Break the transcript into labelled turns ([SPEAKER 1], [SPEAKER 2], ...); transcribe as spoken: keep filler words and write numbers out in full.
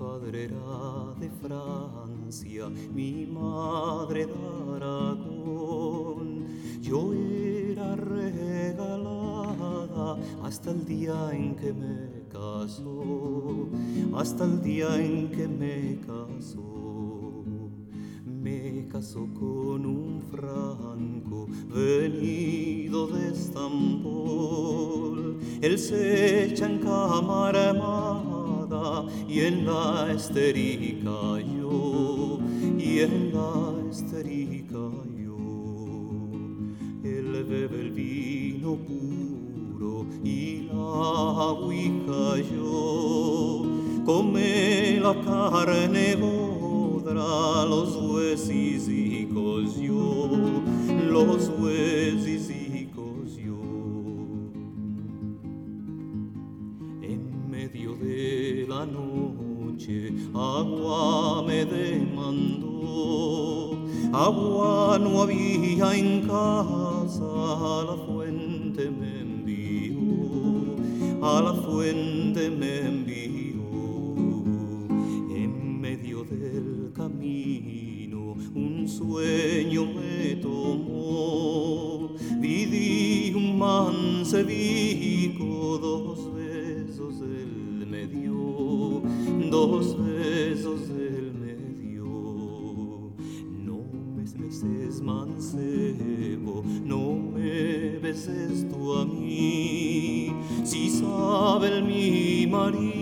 [SPEAKER 1] padre era de Francia, mi madre de Aragón. Yo era regalada hasta el día en que me casó, hasta el día en que me casó. Me casó con un franco venido de Estambul. Él se echa en cámara armada y en la estérica yo, y en la estérica yo. Él bebe el vino puro y la agüita yo, come la carne bodra, los huesicos yo, los huesicos yo. En medio de la noche agua me demandó, agua no había en casa, a la fuente me envió, a la fuente me envió. En medio del camino un sueño me tomó, viví un mancebico, dos besos él me dio, dos besos él me dio. No me beses, mancebo, no me beses tú a mí, si sabe el mi marido